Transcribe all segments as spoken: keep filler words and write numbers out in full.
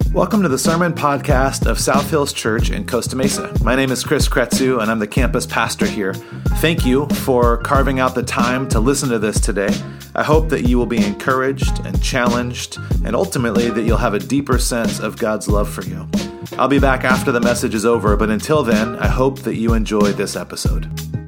Welcome to the Sermon Podcast of South Hills Church in Costa Mesa. My name is Chris Kretzu, and I'm the campus pastor here. Thank you for carving out the time to listen to this today. I hope that you will be encouraged and challenged, and ultimately that you'll have a deeper sense of God's love for you. I'll be back after the message is over, but until then, I hope that you enjoy this episode.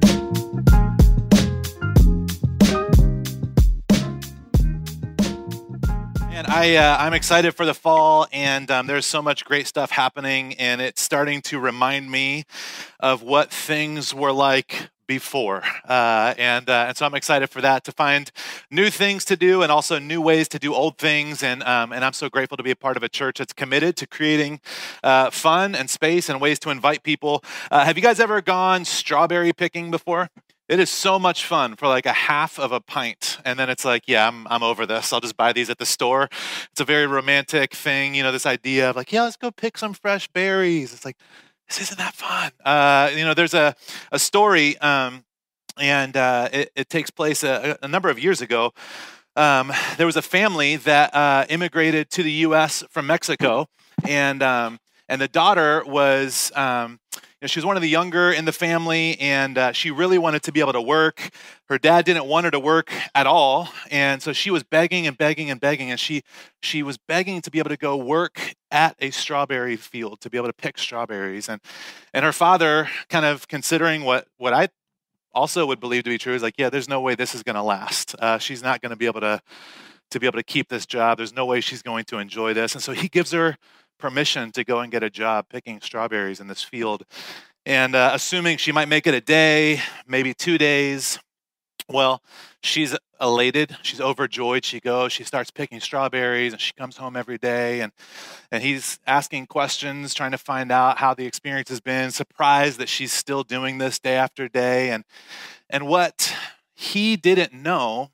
I, uh, I'm excited for the fall, and um, there's so much great stuff happening, and it's starting to remind me of what things were like before. Uh, and, uh, and so I'm excited for that, to find new things to do and also new ways to do old things. And, um, and I'm so grateful to be a part of a church that's committed to creating uh, fun and space and ways to invite people. Uh, have you guys ever gone strawberry picking before? It is so much fun for like a half of a pint. And then it's like, yeah, I'm I'm over this. I'll just buy these at the store. It's a very romantic thing, you know, this idea of like, yeah, let's go pick some fresh berries. It's like, this isn't that fun. Uh, you know, there's a, a story, um, and uh, it, it takes place a, a number of years ago. Um, there was a family that uh, immigrated to the U S from Mexico, and um, and the daughter was... Um, You know, she was one of the younger in the family, and uh, she really wanted to be able to work. Her dad didn't want her to work at all, and so she was begging and begging and begging, and she she was begging to be able to go work at a strawberry field, to be able to pick strawberries. And and her father, kind of considering what, what I also would believe to be true, is like, yeah, there's no way this is going to last. Uh, she's not going to be able to to be able to keep this job. There's no way she's going to enjoy this. And so he gives her permission to go and get a job picking strawberries in this field. And uh, assuming she might make it a day, maybe two days, well, she's elated. She's overjoyed. She goes, she starts picking strawberries, and she comes home every day. And, and he's asking questions, trying to find out how the experience has been, surprised that she's still doing this day after day. And, and what he didn't know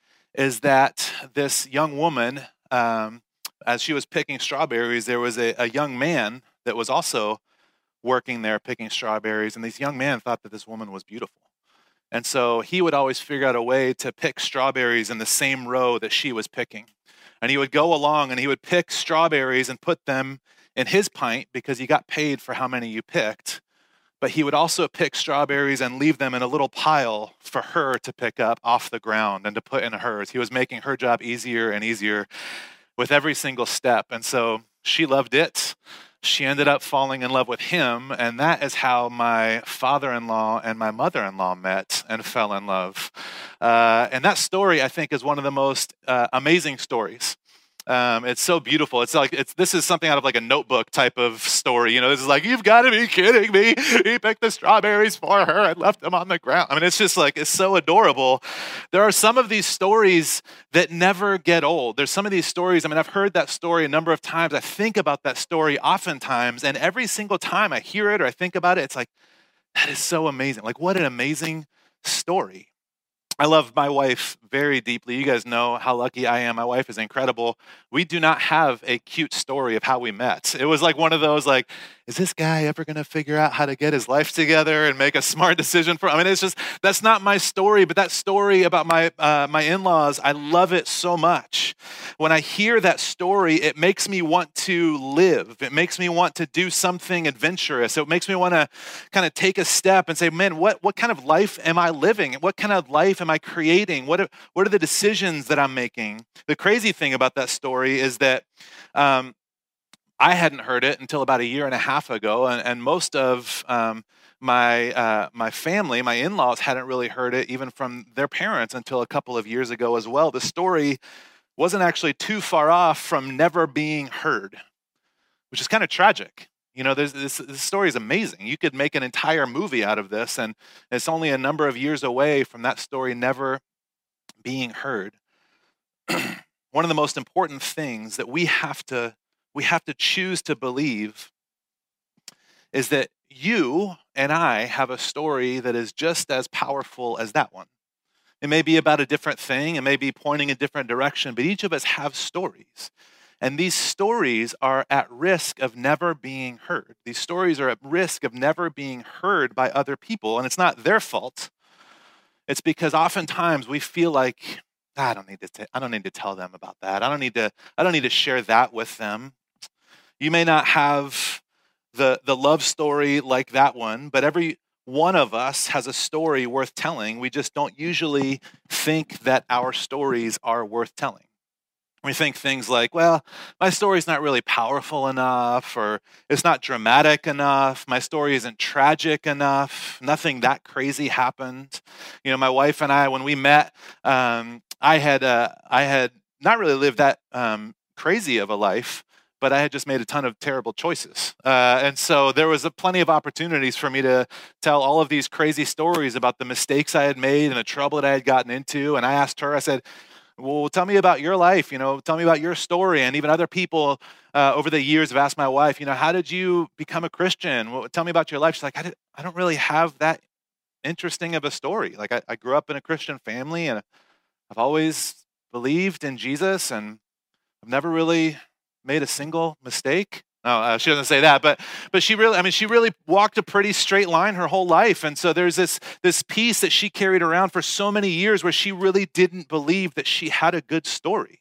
is that this young woman, um, as she was picking strawberries, there was a, a young man that was also working there picking strawberries, and this young man thought that this woman was beautiful. And so he would always figure out a way to pick strawberries in the same row that she was picking. And he would go along and he would pick strawberries and put them in his pint because he got paid for how many you picked. But he would also pick strawberries and leave them in a little pile for her to pick up off the ground and to put in hers. He was making her job easier and easier with every single step. And so she loved it. She ended up falling in love with him. And that is how my father-in-law and my mother-in-law met and fell in love. Uh, and that story, I think, is one of the most uh, amazing stories. Um, it's so beautiful. It's like, it's, this is something out of like a Notebook type of story. You know, this is like, you've got to be kidding me. He picked the strawberries for her and left them on the ground. I mean, it's just like, it's so adorable. There are some of these stories that never get old. There's some of these stories, I mean, I've heard that story a number of times. I think about that story oftentimes, and every single time I hear it or I think about it, it's like, that is so amazing. Like, what an amazing story. I love my wife very deeply. You guys know how lucky I am. My wife is incredible. We do not have a cute story of how we met. It was like one of those, like, is this guy ever going to figure out how to get his life together and make a smart decision for, I mean, it's just, that's not my story, but that story about my uh, my in-laws, I love it so much. When I hear that story, it makes me want to live. It makes me want to do something adventurous. It makes me want to kind of take a step and say, man, what, what kind of life am I living? What kind of life am I creating? What are, what are the decisions that I'm making? The crazy thing about that story is that um, I hadn't heard it until about a year and a half ago, and, and most of um, my uh, my family, my in-laws, hadn't really heard it even from their parents until a couple of years ago as well. The story wasn't actually too far off from never being heard, which is kind of tragic. You know, there's, this, this story is amazing. You could make an entire movie out of this, and it's only a number of years away from that story never being heard. One of the most important things that we have to we have to choose to believe is that you and I have a story that is just as powerful as that one. It may be about a different thing, it may be pointing a different direction, but each of us have stories. And these stories are at risk of never being heard. These stories are at risk of never being heard by other people, and it's not their fault. It's because oftentimes we feel like, I don't need to. T- I don't need to tell them about that. I don't need to. I don't need to share that with them. You may not have the, the love story like that one, but every one of us has a story worth telling. We just don't usually think that our stories are worth telling. We think things like, well, my story's not really powerful enough, or it's not dramatic enough. My story isn't tragic enough. Nothing that crazy happened. You know, my wife and I, when we met, um, I had uh, I had not really lived that um, crazy of a life, but I had just made a ton of terrible choices. Uh, and so there was a plenty of opportunities for me to tell all of these crazy stories about the mistakes I had made and the trouble that I had gotten into. And I asked her, I said, well, tell me about your life, you know, tell me about your story. And even other people uh, over the years have asked my wife, you know, how did you become a Christian? Well, tell me about your life. She's like, I, did, I don't really have that interesting of a story. Like I, I grew up in a Christian family and I've always believed in Jesus and I've never really made a single mistake. No, uh, she doesn't say that, but but she really, I mean, she really walked a pretty straight line her whole life. And so there's this this piece that she carried around for so many years where she really didn't believe that she had a good story.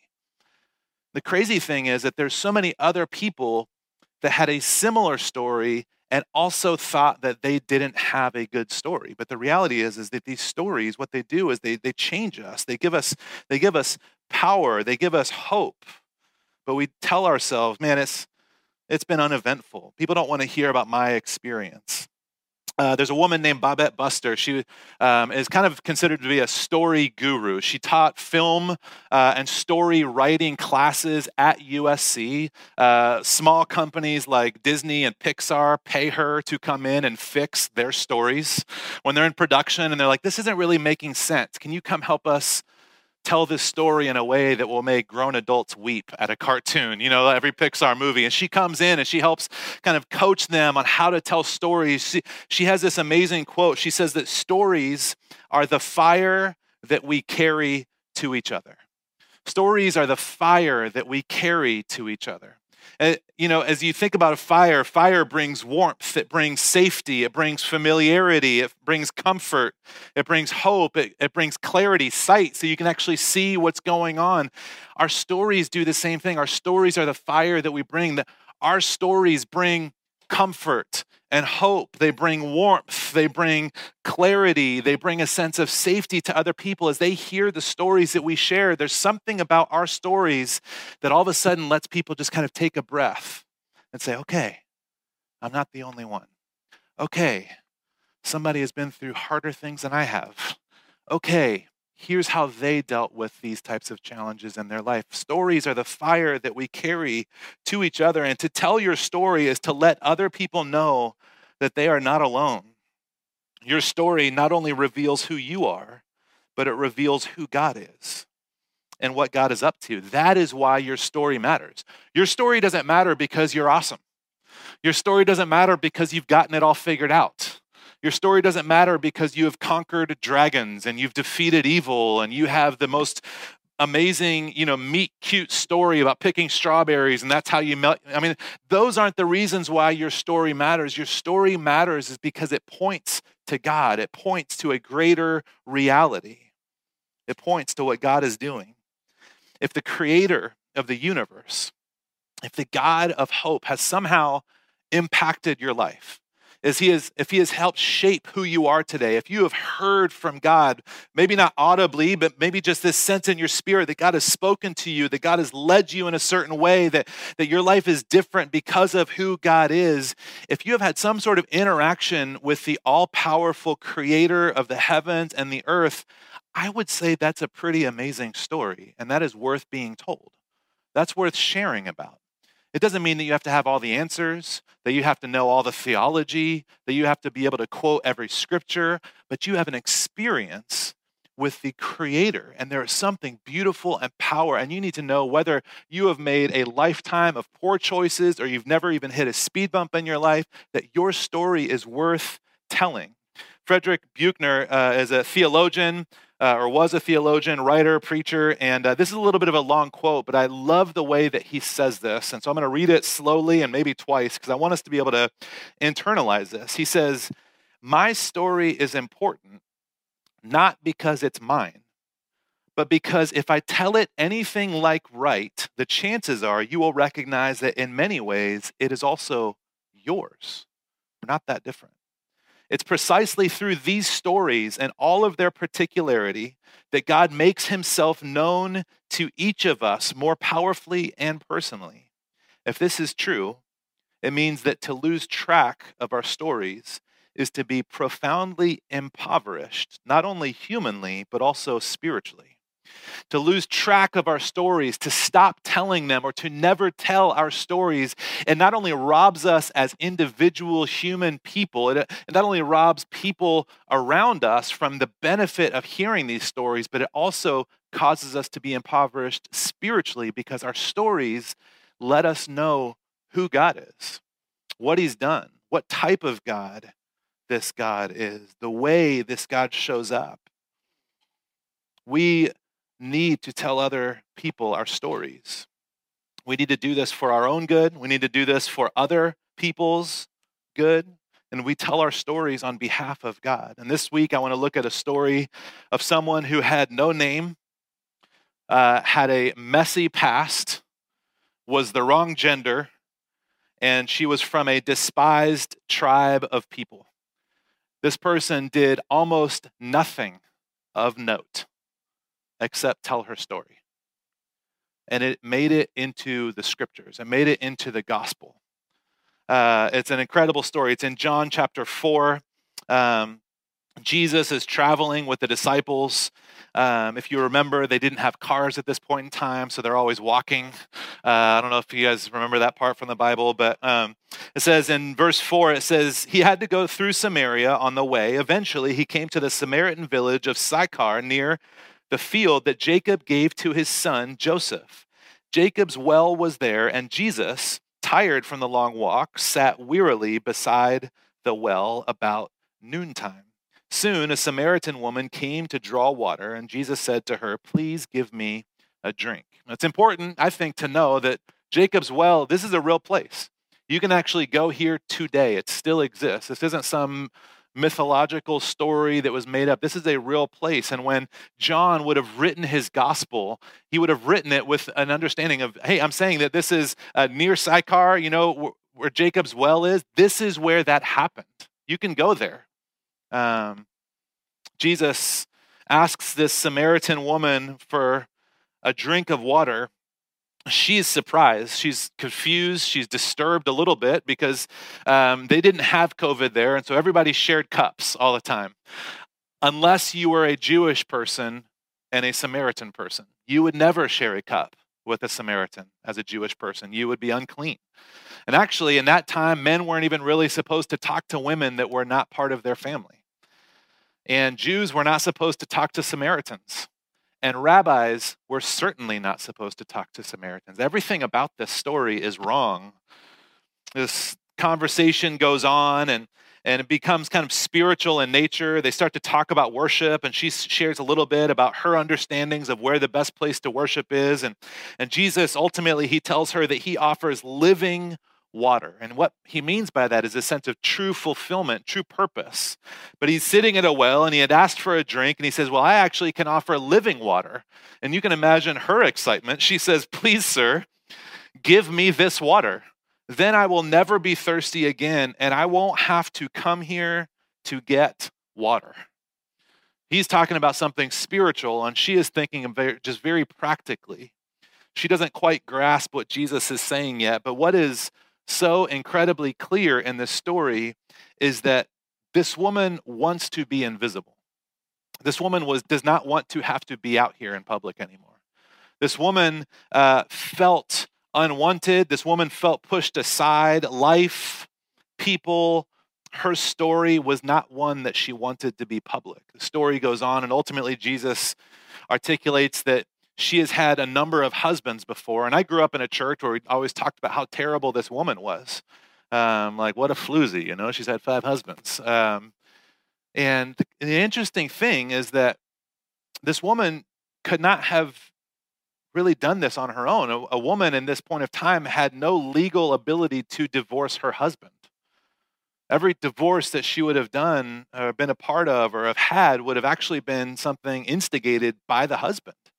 The crazy thing is that there's so many other people that had a similar story and also thought that they didn't have a good story. But the reality is, is that these stories, what they do is they they change us. They give us they give us power. They give us hope. But we tell ourselves, man, it's It's been uneventful. People don't want to hear about my experience. Uh, there's a woman named Babette Buster. She um, is kind of considered to be a story guru. She taught film uh, and story writing classes at U S C. Uh, small companies like Disney and Pixar pay her to come in and fix their stories when they're in production and they're like, this isn't really making sense. Can you come help us tell this story in a way that will make grown adults weep at a cartoon, you know, every Pixar movie. And she comes in and she helps kind of coach them on how to tell stories. She, she has this amazing quote. She says that stories are the fire that we carry to each other. Stories are the fire that we carry to each other. Uh, you know, as you think about a fire, fire brings warmth, it brings safety, it brings familiarity, it brings comfort, it brings hope, it, it brings clarity, sight, so you can actually see what's going on. Our stories do the same thing. Our stories are the fire that we bring. Our stories bring comfort and hope. They bring warmth. They bring clarity. They bring a sense of safety to other people as they hear the stories that we share. There's something about our stories that all of a sudden lets people just kind of take a breath and say, okay, I'm not the only one. Okay, somebody has been through harder things than I have. Okay, here's how they dealt with these types of challenges in their life. Stories are the fire that we carry to each other. And to tell your story is to let other people know that they are not alone. Your story not only reveals who you are, but it reveals who God is and what God is up to. That is why your story matters. Your story doesn't matter because you're awesome. Your story doesn't matter because you've gotten it all figured out. Your story doesn't matter because you have conquered dragons and you've defeated evil and you have the most amazing, you know, meet cute story about picking strawberries and that's how you melt. I mean, those aren't the reasons why your story matters. Your story matters is because it points to God. It points to a greater reality. It points to what God is doing. If the creator of the universe, if the God of hope has somehow impacted your life, Is he is, if he has helped shape who you are today, if you have heard from God, maybe not audibly, but maybe just this sense in your spirit that God has spoken to you, that God has led you in a certain way, that, that your life is different because of who God is, if you have had some sort of interaction with the all-powerful creator of the heavens and the earth, I would say that's a pretty amazing story, and that is worth being told. That's worth sharing about. It doesn't mean that you have to have all the answers, that you have to know all the theology, that you have to be able to quote every scripture, but you have an experience with the Creator, and there is something beautiful and power, and you need to know whether you have made a lifetime of poor choices or you've never even hit a speed bump in your life, that your story is worth telling. Frederick Buechner uh, is a theologian, uh, or was a theologian, writer, preacher, and uh, this is a little bit of a long quote, but I love the way that he says this, and so I'm going to read it slowly and maybe twice because I want us to be able to internalize this. He says, "My story is important, not because it's mine, but because if I tell it anything like right, the chances are you will recognize that in many ways it is also yours. We're not that different. It's precisely through these stories and all of their particularity that God makes himself known to each of us more powerfully and personally. If this is true, it means that to lose track of our stories is to be profoundly impoverished, not only humanly, but also spiritually. To lose track of our stories, to stop telling them, or to never tell our stories, it not only robs us as individual human people, it, it not only robs people around us from the benefit of hearing these stories, but it also causes us to be impoverished spiritually because our stories let us know who God is, what he's done, what type of God this God is, the way this God shows up. We need to tell other people our stories. We need to do this for our own good. We need to do this for other people's good. And we tell our stories on behalf of God. And this week, I want to look at a story of someone who had no name, uh, had a messy past, was the wrong gender, and she was from a despised tribe of people. This person did almost nothing of note except tell her story. And it made it into the scriptures. It made it into the gospel. Uh, it's an incredible story. It's in John chapter four. Um, Jesus is traveling with the disciples. Um, if you remember, they didn't have cars at this point in time, so they're always walking. Uh, I don't know if you guys remember that part from the Bible, but um, it says in verse four, it says, he had to go through Samaria on the way. Eventually, he came to the Samaritan village of Sychar near the field that Jacob gave to his son Joseph. Jacob's well was there, and Jesus, tired from the long walk, sat wearily beside the well about noontime. Soon a Samaritan woman came to draw water, and Jesus said to her, "Please give me a drink." It's important, I think, to know that Jacob's well, this is a real place. You can actually go here today. It still exists. This isn't some mythological story that was made up. This is a real place. And when John would have written his gospel, he would have written it with an understanding of, hey, I'm saying that this is uh, near Sychar, you know, where, where Jacob's well is. This is where that happened. You can go there. Um, Jesus asks this Samaritan woman for a drink of water. She's surprised. She's confused. She's disturbed a little bit because um, they didn't have COVID there, and so everybody shared cups all the time. Unless you were a Jewish person and a Samaritan person, you would never share a cup with a Samaritan as a Jewish person. You would be unclean. And actually, in that time, men weren't even really supposed to talk to women that were not part of their family. And Jews were not supposed to talk to Samaritans. And rabbis were certainly not supposed to talk to Samaritans. Everything about this story is wrong. This conversation goes on and, and it becomes kind of spiritual in nature. They start to talk about worship, and she shares a little bit about her understandings of where the best place to worship is. And, and Jesus, ultimately, he tells her that he offers living water. And what he means by that is a sense of true fulfillment, true purpose. But he's sitting at a well and he had asked for a drink, and he says, well, I actually can offer living water. And you can imagine her excitement. She says, please, sir, give me this water. Then I will never be thirsty again, and I won't have to come here to get water. He's talking about something spiritual, and she is thinking of very, just very practically. She doesn't quite grasp what Jesus is saying yet, but what is so incredibly clear in this story is that this woman wants to be invisible. This woman was does not want to have to be out here in public anymore. This woman uh, felt unwanted. This woman felt pushed aside. Life, people, her story was not one that she wanted to be public. The story goes on, and ultimately Jesus articulates that she has had a number of husbands before. And I grew up in a church where we always talked about how terrible this woman was. Um, like, what a floozy, you know, she's had five husbands. Um, and the, the interesting thing is that this woman could not have really done this on her own. A, a woman in this point of time had no legal ability to divorce her husband. Every divorce that she would have done or been a part of or have had would have actually been something instigated by the husband.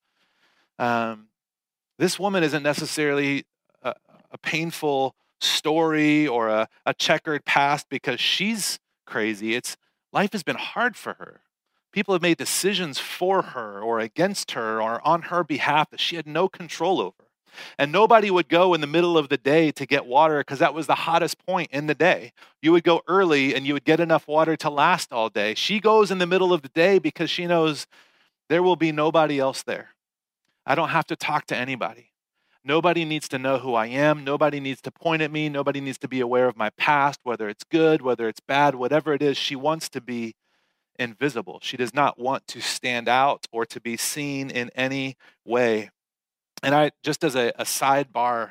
Um, this woman isn't necessarily a, a painful story or a, a checkered past because she's crazy. It's life has been hard for her. People have made decisions for her or against her or on her behalf that she had no control over. And nobody would go in the middle of the day to get water because that was the hottest point in the day. You would go early and you would get enough water to last all day. She goes in the middle of the day because she knows there will be nobody else there. I don't have to talk to anybody. Nobody needs to know who I am. Nobody needs to point at me. Nobody needs to be aware of my past, whether it's good, whether it's bad, whatever it is. She wants to be invisible. She does not want to stand out or to be seen in any way. And I, just as a, a sidebar,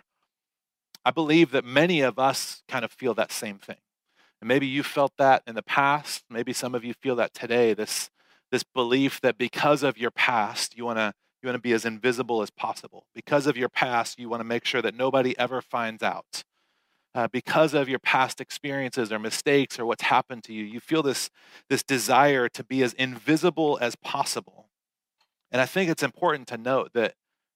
I believe that many of us kind of feel that same thing. And maybe you felt that in the past. Maybe some of you feel that today, this, this belief that because of your past, you want to you want to be as invisible as possible. Because of your past, you want to make sure that nobody ever finds out. Uh, because of your past experiences or mistakes or what's happened to you, you feel this, this desire to be as invisible as possible. And I think it's important to note that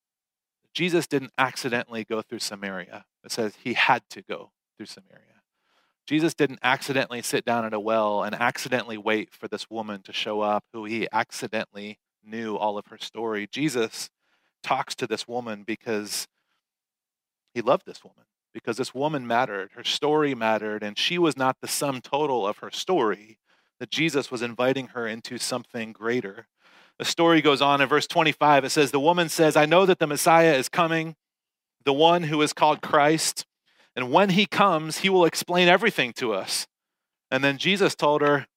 Jesus didn't accidentally go through Samaria. It says he had to go through Samaria. Jesus didn't accidentally sit down at a well and accidentally wait for this woman to show up who he accidentally knew all of her story. Jesus talks to this woman because he loved this woman, because this woman mattered, her story mattered, and she was not the sum total of her story, that Jesus was inviting her into something greater. The story goes on in verse twenty-five. It says, the woman says, I know that the Messiah is coming, the one who is called Christ, and when he comes, he will explain everything to us. And then Jesus told her,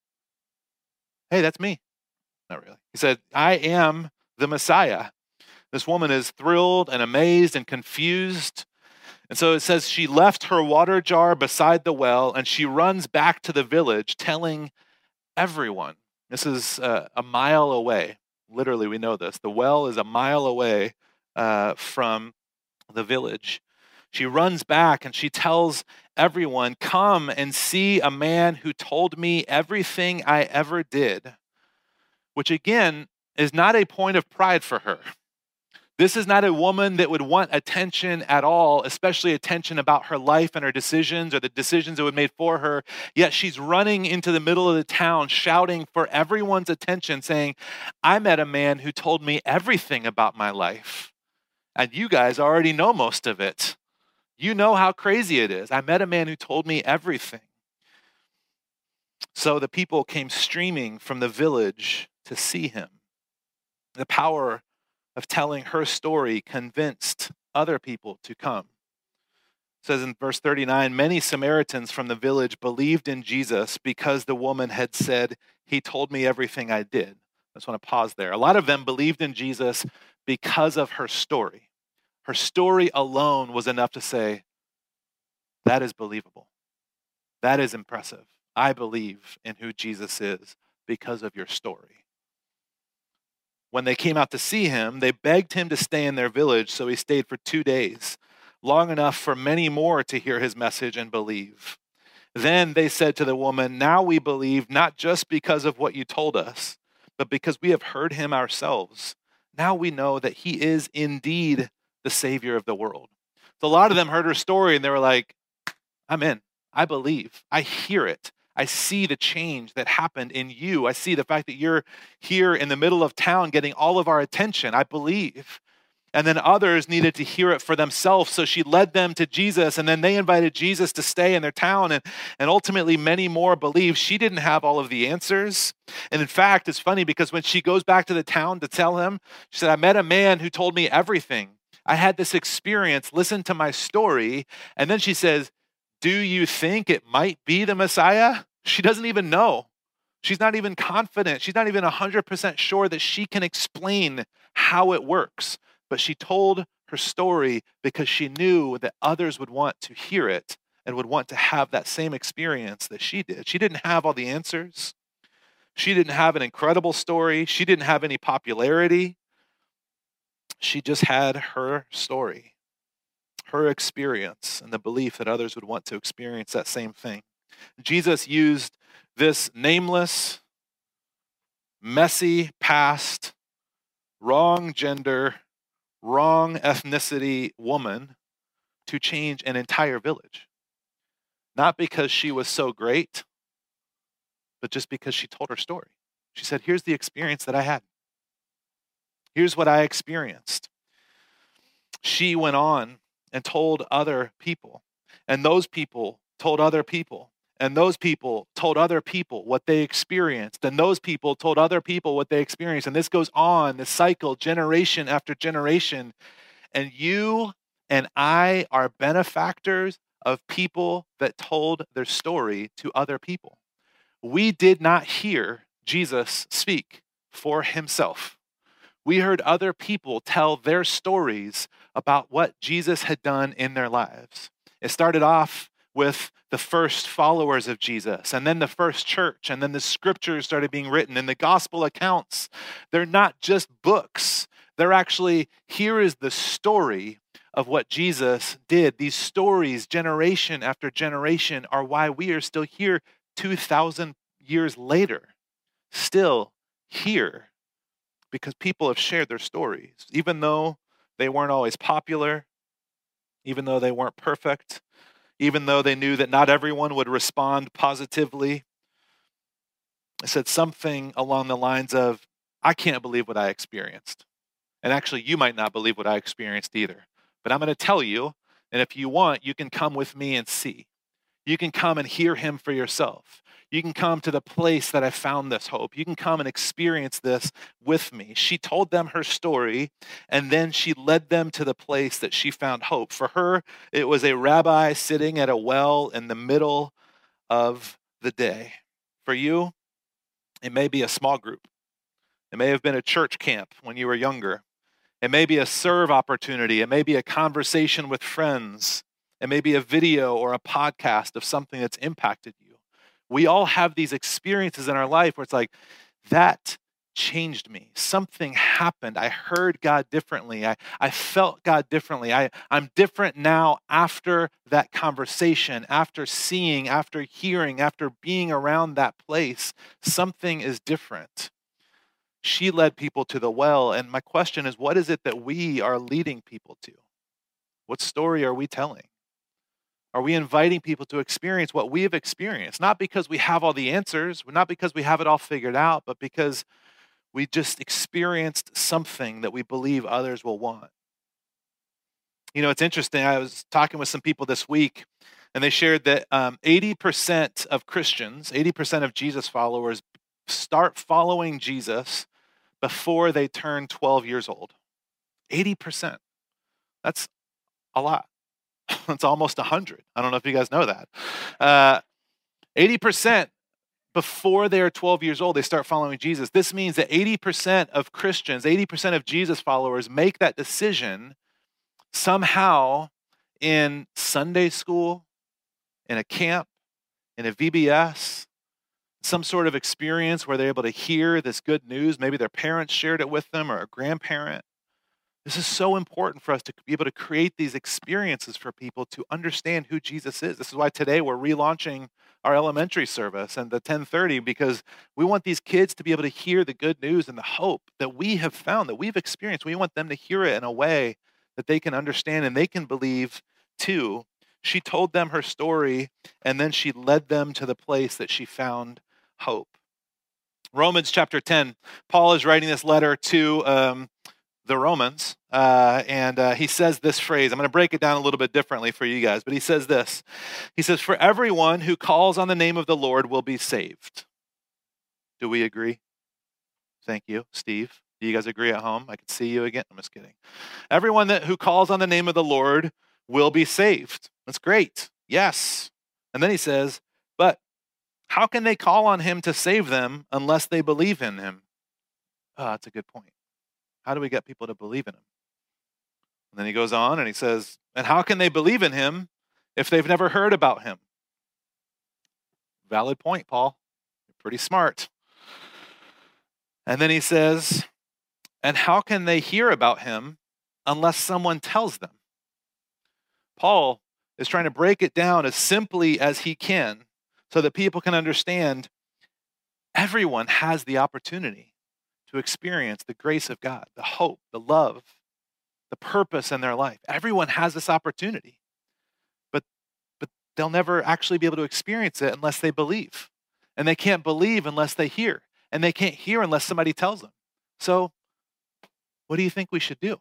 hey, that's me. Not really. He said, I am the Messiah. This woman is thrilled and amazed and confused. And so it says she left her water jar beside the well and she runs back to the village telling everyone. This is uh, a mile away. Literally, we know this. The well is a mile away uh, from the village. She runs back and she tells everyone, come and see a man who told me everything I ever did. Which again is not a point of pride for her. This is not a woman that would want attention at all, especially attention about her life and her decisions or the decisions that were made for her. Yet she's running into the middle of the town, shouting for everyone's attention, saying, I met a man who told me everything about my life. And you guys already know most of it. You know how crazy it is. I met a man who told me everything. So the people came streaming from the village to see him. The power of telling her story convinced other people to come. It says in verse thirty-nine, many Samaritans from the village believed in Jesus because the woman had said, he told me everything I did. I just want to pause there. A lot of them believed in Jesus because of her story. Her story alone was enough to say, that is believable. That is impressive. I believe in who Jesus is because of your story. When they came out to see him, they begged him to stay in their village, so he stayed for two days, long enough for many more to hear his message and believe. Then they said to the woman, now we believe not just because of what you told us, but because we have heard him ourselves. Now we know that he is indeed the Savior of the world. So a lot of them heard her story and they were like, I'm in. I believe. I hear it. I see the change that happened in you. I see the fact that you're here in the middle of town getting all of our attention. I believe. And then others needed to hear it for themselves. So she led them to Jesus, and then they invited Jesus to stay in their town. And, and ultimately, many more believed. She didn't have all of the answers. And in fact, it's funny because when she goes back to the town to tell him, she said, I met a man who told me everything. I had this experience. Listen to my story. And then she says, do you think it might be the Messiah? She doesn't even know. She's not even confident. She's not even one hundred percent sure that she can explain how it works. But she told her story because she knew that others would want to hear it and would want to have that same experience that she did. She didn't have all the answers. She didn't have an incredible story. She didn't have any popularity. She just had her story, her experience, and the belief that others would want to experience that same thing. Jesus used this nameless, messy past, wrong gender, wrong ethnicity woman to change an entire village. Not because she was so great, but just because she told her story. She said, here's the experience that I had. Here's what I experienced. She went on and told other people, and those people told other people, and those people told other people what they experienced, and those people told other people what they experienced, and this goes on, this cycle, generation after generation, and you and I are benefactors of people that told their story to other people. We did not hear Jesus speak for himself. We heard other people tell their stories about what Jesus had done in their lives. It started off with the first followers of Jesus, and then the first church, and then the scriptures started being written, and the gospel accounts. They're not just books. They're actually, here is the story of what Jesus did. These stories, generation after generation, are why we are still here two thousand years later, still here, because people have shared their stories, even though they weren't always popular, even though they weren't perfect, even though they knew that not everyone would respond positively. I said something along the lines of, I can't believe what I experienced. And actually, you might not believe what I experienced either. But I'm going to tell you, and if you want, you can come with me and see. You can come and hear him for yourself. You can come to the place that I found this hope. You can come and experience this with me. She told them her story, and then she led them to the place that she found hope. For her, it was a rabbi sitting at a well in the middle of the day. For you, it may be a small group. It may have been a church camp when you were younger. It may be a serve opportunity. It may be a conversation with friends. It may be a video or a podcast of something that's impacted you. We all have these experiences in our life where it's like, that changed me. Something happened. I heard God differently. I, I felt God differently. I, I'm different now after that conversation, after seeing, after hearing, after being around that place. Something is different. She led people to the well. And my question is, what is it that we are leading people to? What story are we telling? Are we inviting people to experience what we have experienced? Not because we have all the answers, not because we have it all figured out, but because we just experienced something that we believe others will want. You know, it's interesting. I was talking with some people this week, and they shared that um, eighty percent of Christians, eighty percent of Jesus followers start following Jesus before they turn twelve years old. eighty percent. That's a lot. It's almost one hundred. I don't know if you guys know that. Uh, eighty percent before they're twelve years old, they start following Jesus. This means that eighty percent of Christians, eighty percent of Jesus followers make that decision somehow in Sunday school, in a camp, in a V B S, some sort of experience where they're able to hear this good news. Maybe their parents shared it with them or a grandparent. This is so important for us to be able to create these experiences for people to understand who Jesus is. This is why today we're relaunching our elementary service and the ten thirty, because we want these kids to be able to hear the good news and the hope that we have found, that we've experienced. We want them to hear it in a way that they can understand and they can believe too. She told them her story, and then she led them to the place that she found hope. Romans chapter ten, Paul is writing this letter to um, the Romans, uh, and uh, he says this phrase. I'm going to break it down a little bit differently for you guys, but he says this. He says, "For everyone who calls on the name of the Lord will be saved." Do we agree? Thank you, Steve. Do you guys agree at home? I can see you again. I'm just kidding. Everyone that who calls on the name of the Lord will be saved. That's great. Yes. And then he says, but how can they call on him to save them unless they believe in him? Oh, that's a good point. How do we get people to believe in him? And then he goes on and he says, and how can they believe in him if they've never heard about him? Valid point, Paul. You're pretty smart. And then he says, and how can they hear about him unless someone tells them? Paul is trying to break it down as simply as he can so that people can understand everyone has the opportunity to experience the grace of God, the hope, the love. the purpose in their life. Everyone has this opportunity, but but they'll never actually be able to experience it unless they believe. And they can't believe unless they hear. And they can't hear unless somebody tells them. So what do you think we should do?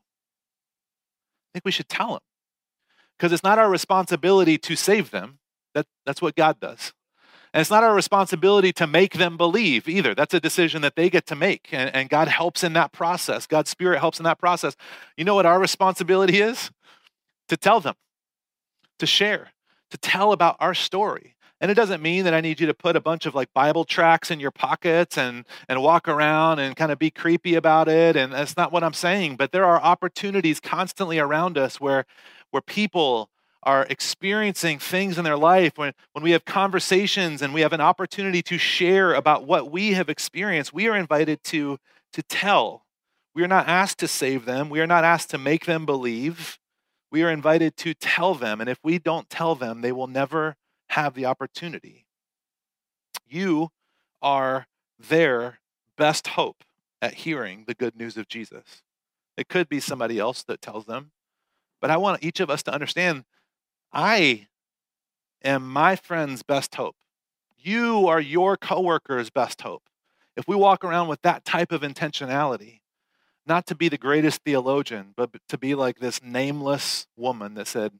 I think we should tell them. Because it's not our responsibility to save them. That, that's what God does. And it's not our responsibility to make them believe either. That's a decision that they get to make. And, and God helps in that process. God's Spirit helps in that process. You know what our responsibility is? To tell them, to share, to tell about our story. And it doesn't mean that I need you to put a bunch of like Bible tracts in your pockets and, and walk around and kind of be creepy about it. And that's not what I'm saying. But there are opportunities constantly around us where, where people are experiencing things in their life, when, when we have conversations and we have an opportunity to share about what we have experienced, we are invited to, to tell. We are not asked to save them. We are not asked to make them believe. We are invited to tell them. And if we don't tell them, they will never have the opportunity. You are their best hope at hearing the good news of Jesus. It could be somebody else that tells them, but I want each of us to understand I am my friend's best hope. You are your coworker's best hope. If we walk around with that type of intentionality, not to be the greatest theologian, but to be like this nameless woman that said,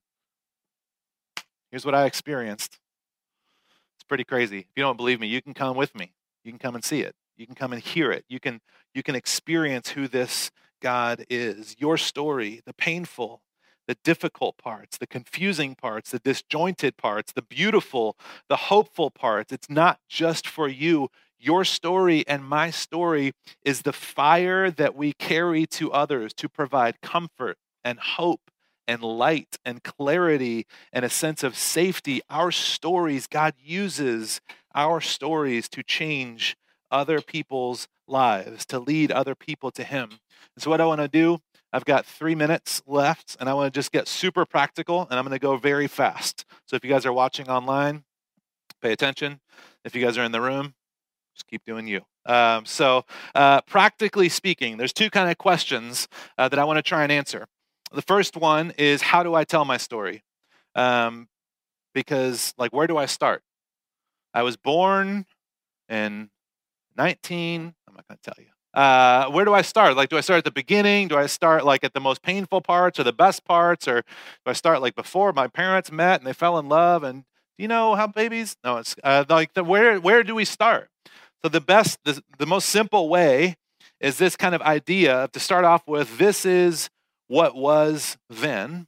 here's what I experienced. It's pretty crazy. If you don't believe me, you can come with me. You can come and see it. You can come and hear it. You can, you can experience who this God is. Your story, the painful, the difficult parts, the confusing parts, the disjointed parts, the beautiful, the hopeful parts. It's not just for you. Your story and my story is the fire that we carry to others to provide comfort and hope and light and clarity and a sense of safety. Our stories, God uses our stories to change other people's lives, to lead other people to Him. And so what I want to do, I've got three minutes left, and I want to just get super practical, and I'm going to go very fast. So if you guys are watching online, pay attention. If you guys are in the room, just keep doing you. Um, so uh, practically speaking, there's two kind of questions uh, that I want to try and answer. The first one is, how do I tell my story? Um, because, like, where do I start? I was born in nineteen, I'm not going to tell you. Uh, where do I start? Like, do I start at the beginning? Do I start like at the most painful parts or the best parts? Or do I start like before my parents met and they fell in love? And do you know how babies? No, it's uh, like the, where, where do we start? So the best, the, the most simple way is this kind of idea to start off with, this is what was then.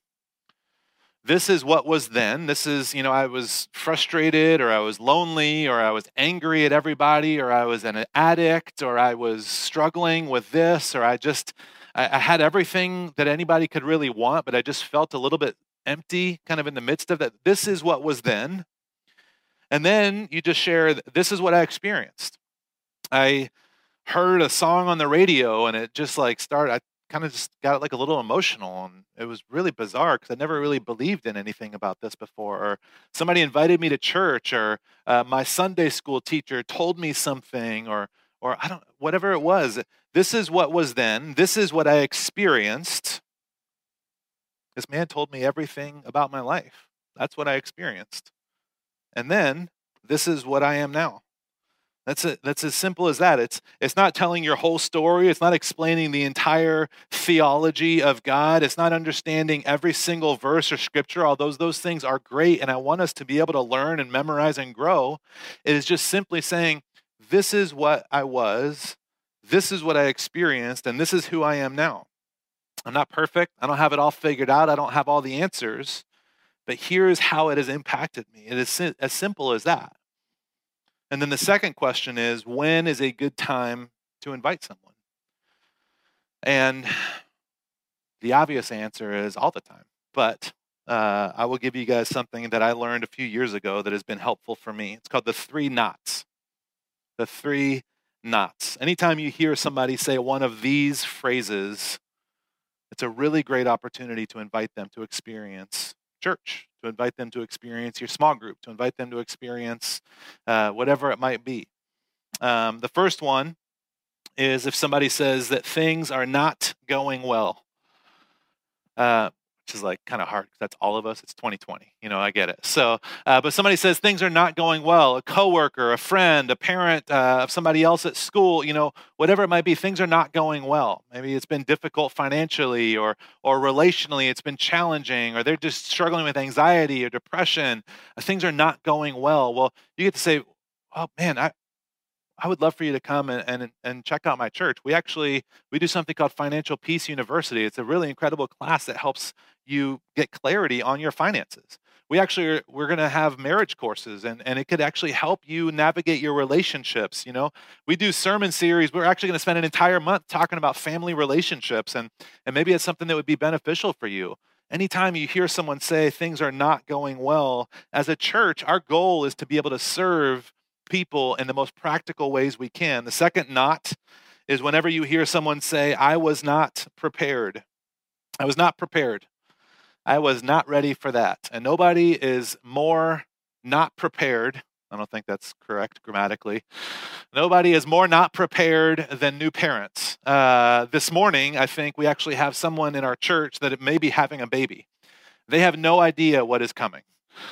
This is what was then. This is, you know, I was frustrated, or I was lonely, or I was angry at everybody, or I was an addict, or I was struggling with this, or I just, I, I had everything that anybody could really want, but I just felt a little bit empty kind of in the midst of that. This is what was then. And then you just share, this is what I experienced. I heard a song on the radio and it just like started, I kind of just got like a little emotional, and it was really bizarre because I never really believed in anything about this before. Or somebody invited me to church, or uh, my Sunday school teacher told me something, or or I don't, whatever it was. This is what was then. This is what I experienced. This man told me everything about my life. That's what I experienced. And then this is what I am now. That's a, that's as simple as that. It's it's not telling your whole story. It's not explaining the entire theology of God. It's not understanding every single verse or scripture, although those things are great, and I want us to be able to learn and memorize and grow. It is just simply saying, this is what I was, this is what I experienced, and this is who I am now. I'm not perfect. I don't have it all figured out. I don't have all the answers, but here's how it has impacted me. It is as simple as that. And then the second question is, when is a good time to invite someone? And the obvious answer is all the time. But uh, I will give you guys something that I learned a few years ago that has been helpful for me. It's called the three knots. The three knots. Anytime you hear somebody say one of these phrases, it's a really great opportunity to invite them to experience church, to invite them to experience your small group, to invite them to experience uh, whatever it might be. Um, the first one is if somebody says that things are not going well. Uh, which is like kind of hard because that's all of us. It's twenty twenty. You know, I get it. So, uh, but somebody says things are not going well. A coworker, a friend, a parent uh, of somebody else at school, you know, whatever it might be, things are not going well. Maybe it's been difficult financially or or relationally. It's been challenging, or they're just struggling with anxiety or depression. Uh, things are not going well. Well, you get to say, oh man, I, I would love for you to come and, and and check out my church. We actually, we do something called Financial Peace University. It's a really incredible class that helps you get clarity on your finances. We actually, are, we're going to have marriage courses, and, and it could actually help you navigate your relationships. You know, we do sermon series. We're actually going to spend an entire month talking about family relationships, and, and maybe it's something that would be beneficial for you. Anytime you hear someone say things are not going well, as a church, our goal is to be able to serve people in the most practical ways we can. The second not is whenever you hear someone say, I was not prepared. I was not prepared. I was not ready for that. And nobody is more not prepared. I don't think that's correct grammatically. Nobody is more not prepared than new parents. Uh, this morning, I think we actually have someone in our church that may be having a baby. They have no idea what is coming.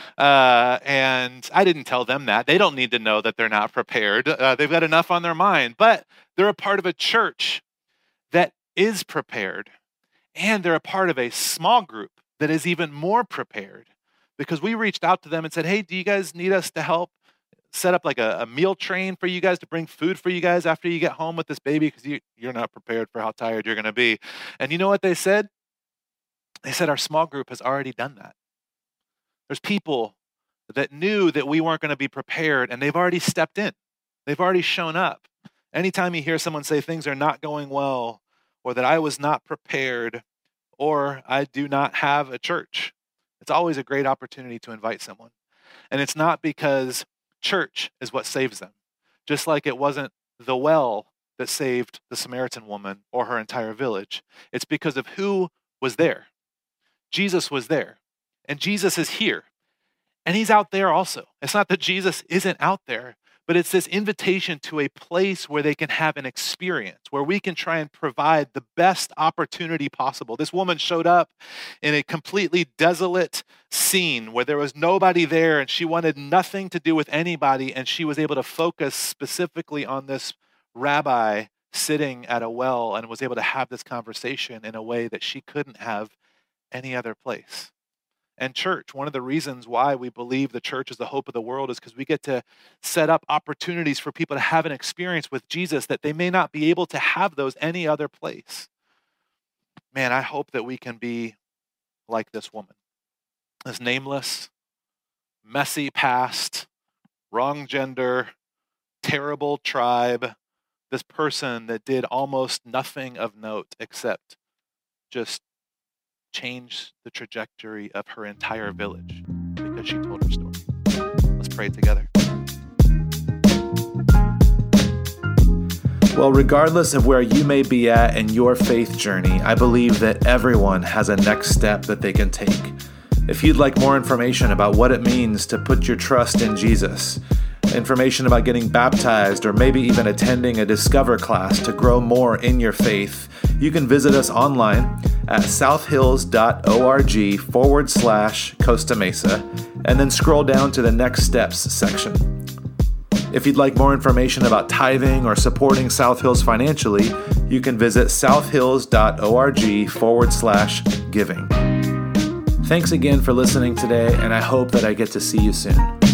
Uh, and I didn't tell them that. They don't need to know that they're not prepared. Uh, they've got enough on their mind. But they're a part of a church that is prepared. And they're a part of a small group that is even more prepared, because we reached out to them and said, hey, do you guys need us to help set up like a, a meal train for you guys to bring food for you guys after you get home with this baby? Because you, you're not prepared for how tired you're going to be. And you know what they said? They said, our small group has already done that. There's people that knew that we weren't going to be prepared, and they've already stepped in. They've already shown up. Anytime you hear someone say things are not going well, or that I was not prepared, or I do not have a church, it's always a great opportunity to invite someone. And it's not because church is what saves them. Just like it wasn't the well that saved the Samaritan woman or her entire village. It's because of who was there. Jesus was there. And Jesus is here, and he's out there also. It's not that Jesus isn't out there, but it's this invitation to a place where they can have an experience, where we can try and provide the best opportunity possible. This woman showed up in a completely desolate scene where there was nobody there, and she wanted nothing to do with anybody, and she was able to focus specifically on this rabbi sitting at a well and was able to have this conversation in a way that she couldn't have any other place. And church, one of the reasons why we believe the church is the hope of the world is because we get to set up opportunities for people to have an experience with Jesus that they may not be able to have those any other place. Man, I hope that we can be like this woman. This nameless, messy past, wrong gender, terrible tribe, this person that did almost nothing of note except just change the trajectory of her entire village because she told her story. Let's pray together. Well, regardless of where you may be at in your faith journey, I believe that everyone has a next step that they can take. If you'd like more information about what it means to put your trust in Jesus, information about getting baptized, or maybe even attending a Discover class to grow more in your faith, you can visit us online at southhills.org forward slash Costa Mesa, and then scroll down to the Next Steps section. If you'd like more information about tithing or supporting South Hills financially, you can visit southhills.org forward slash giving. Thanks again for listening today, and I hope that I get to see you soon.